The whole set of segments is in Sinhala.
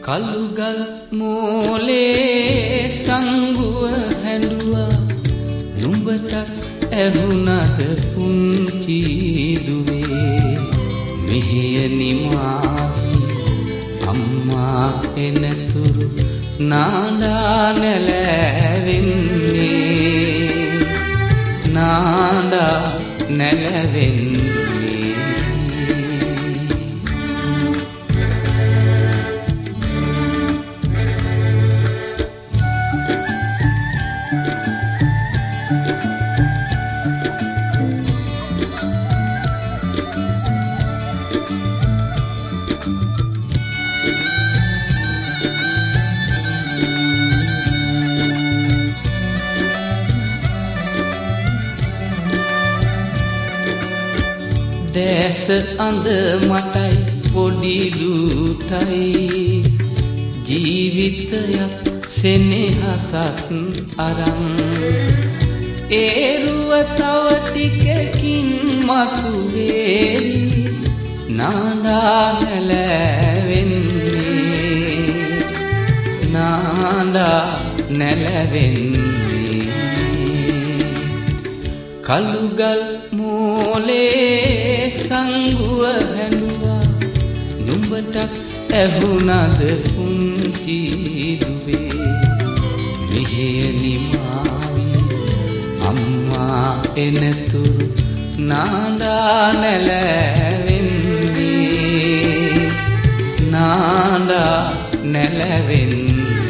කළුගල් මෝලේ සංගුව හැඬුවා නුඹටත් ඇහුණද පුංචි දුවේ මෙහෙය නිමාවි අම්මා එනතුරු නාඩා නැලවෙන්නේ නාඩා නැලවෙන්නේ දැස අඳ මටයි පොඩි දුටයි ජීවිතයක් සෙනෙහසක් අරන් ඒරුව තව ටිකකින් මතුවේවි නාඩා නැලවෙන්නේ නාඩා නැලවෙන්නේ කළුගල් මෝලේ සංගුව හැඬුවා නුඹටත් ඇහුණද පුංචි දුවේ මෙහෙය නිමාවි අම්මා එනතුරු නාඩා නැලවෙන්නේ නාඩා නැලවෙන්නේ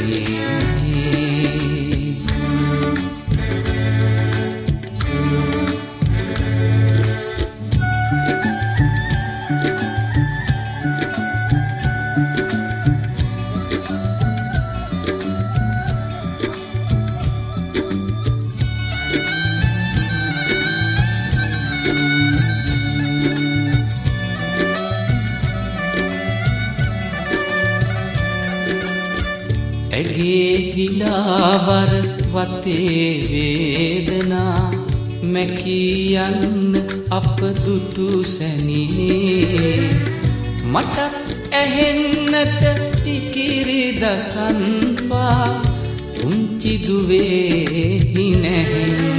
ඇගේ විලාවර වතේ වේදනා මැකී යන්න අප දුටු සැනිනේ මටත් ඇහෙන්නට ටිකිරි දසන්පා පුංචි දුවේ හිනැහෙන්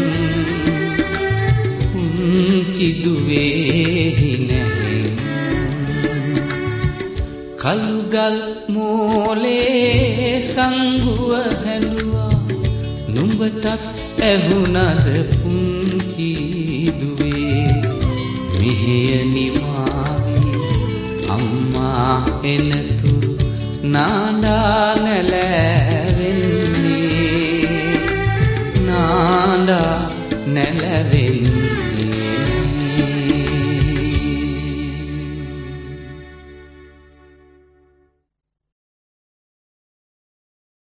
පුංචි දුවේ හිනැහෙන් කළුගල් මෝලේ සංගුව හැඬුවා නුඹටත් ඇහුණද පුංචි දුවේ මෙහෙය නිමාවි අම්මා එනතුරු නාඩා නැලවෙන්නේ නාඩා නැලවෙන්නේ